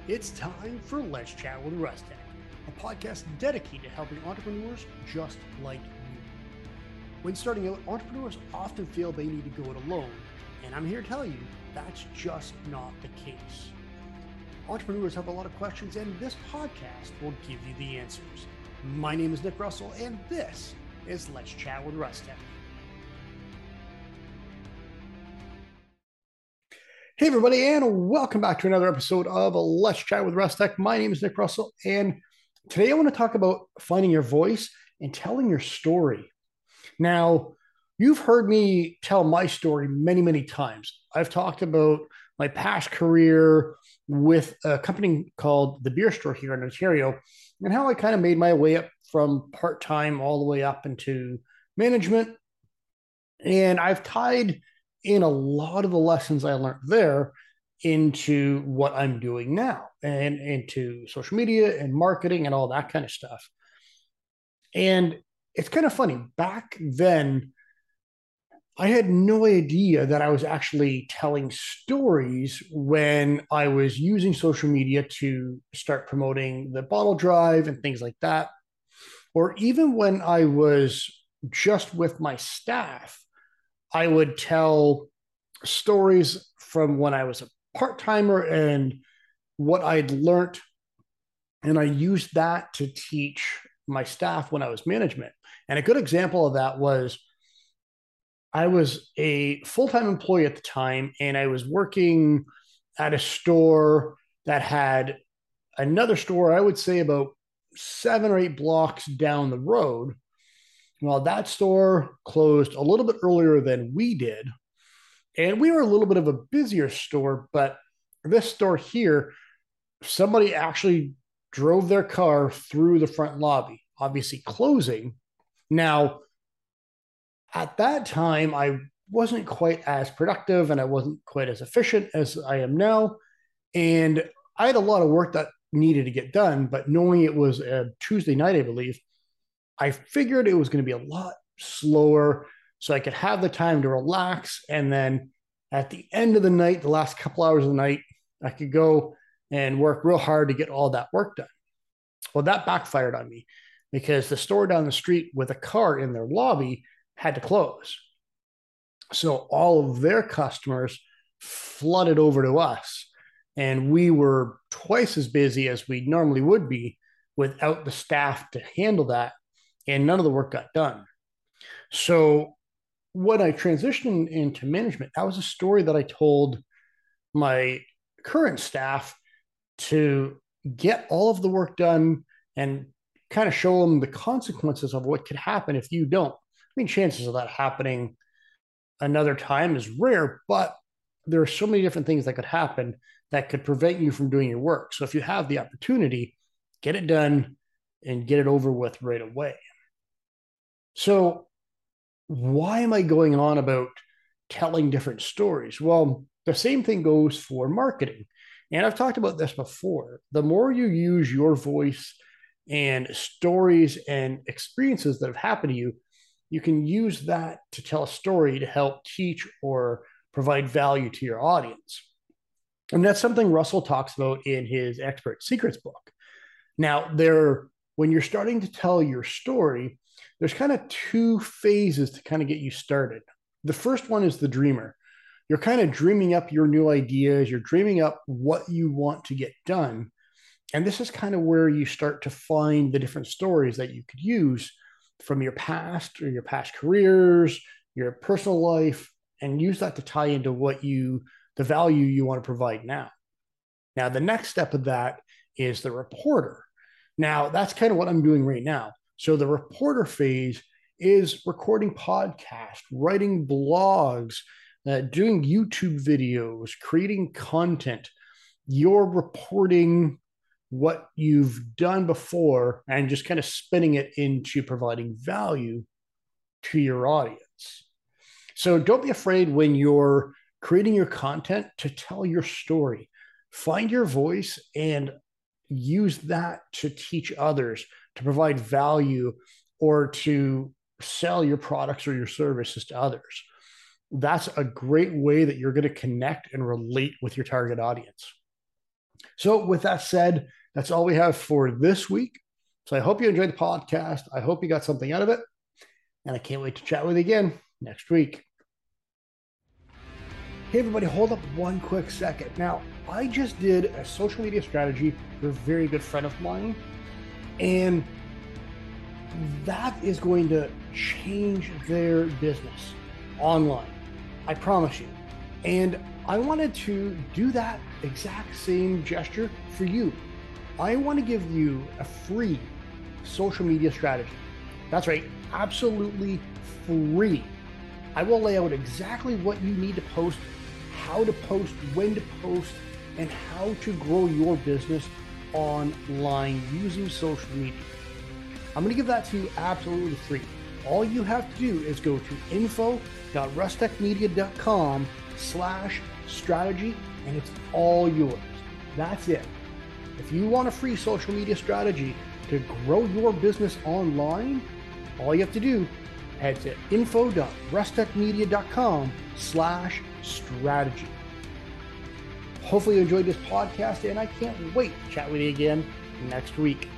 It's time for Let's Chat with Rustech, a podcast dedicated to helping entrepreneurs just like you. When starting out, entrepreneurs often feel they need to go it alone, and I'm here to tell you that's just not the case. Entrepreneurs have a lot of questions, and this podcast will give you the answers. My name is Nick Russell, and this is Let's Chat with Rustech. Hey, everybody, and welcome back to another episode of Let's Chat with Rustech. My name is Nick Russell, and today I want to talk about finding your voice and telling your story. Now, you've heard me tell my story many, many times. I've talked about my past career with a company called The Beer Store here in Ontario and how I kind of made my way up from part-time all the way up into management. And I've tied in a lot of the lessons I learned there into what I'm doing now and into social media and marketing and all that kind of stuff. And it's kind of funny. Back then, I had no idea that I was actually telling stories when I was using social media to start promoting the bottle drive and things like that. Or even when I was just with my staff, I would tell stories from when I was a part-timer and what I'd learned. And I used that to teach my staff when I was management. And a good example of that was I was a full-time employee at the time, and I was working at a store that had another store, I would say about 7 or 8 blocks down the road. Well, that store closed a little bit earlier than we did. And we were a little bit of a busier store, but this store here, somebody actually drove their car through the front lobby, obviously closing. Now, at that time, I wasn't quite as productive and I wasn't quite as efficient as I am now. And I had a lot of work that needed to get done, but knowing it was a Tuesday night, I believe, I figured it was going to be a lot slower so I could have the time to relax. And then at the end of the night, the last couple hours of the night, I could go and work real hard to get all that work done. Well, that backfired on me because the store down the street with a car in their lobby had to close. So all of their customers flooded over to us. And we were twice as busy as we normally would be without the staff to handle that. And none of the work got done. So when I transitioned into management, that was a story that I told my current staff to get all of the work done and kind of show them the consequences of what could happen if you don't. I mean, chances of that happening another time is rare, but there are so many different things that could happen that could prevent you from doing your work. So if you have the opportunity, get it done and get it over with right away. So why am I going on about telling different stories? Well, the same thing goes for marketing. And I've talked about this before. The more you use your voice and stories and experiences that have happened to you, you can use that to tell a story to help teach or provide value to your audience. And that's something Russell talks about in his Expert Secrets book. Now, when you're starting to tell your story, there's kind of 2 phases to kind of get you started. The first one is the dreamer. You're kind of dreaming up your new ideas. You're dreaming up what you want to get done. And this is kind of where you start to find the different stories that you could use from your past or your past careers, your personal life, and use that to tie into the value you want to provide now. Now, the next step of that is the reporter. Now, that's kind of what I'm doing right now. So the reporter phase is recording podcasts, writing blogs, doing YouTube videos, creating content. You're reporting what you've done before and just kind of spinning it into providing value to your audience. So don't be afraid when you're creating your content to tell your story. Find your voice and use that to teach others, to provide value, or to sell your products or your services to others. That's a great way that you're going to connect and relate with your target audience. So with that said, that's all we have for this week. So I hope you enjoyed the podcast. I hope you got something out of it. And I can't wait to chat with you again next week. Hey, everybody, hold up one quick second. Now, I just did a social media strategy for a very good friend of mine, and that is going to change their business online. I promise you. And I wanted to do that exact same gesture for you. I want to give you a free social media strategy. That's right, absolutely free. I will lay out exactly what you need to post, how to post, when to post, and how to grow your business online using social media. I'm going to give that to you absolutely free. All you have to do is go to info.rustechmedia.com/strategy, and it's all yours. That's it. If you want a free social media strategy to grow your business online, all you have to do, head to info.rustechmedia.com/strategy. Hopefully you enjoyed this podcast, and I can't wait to chat with you again next week.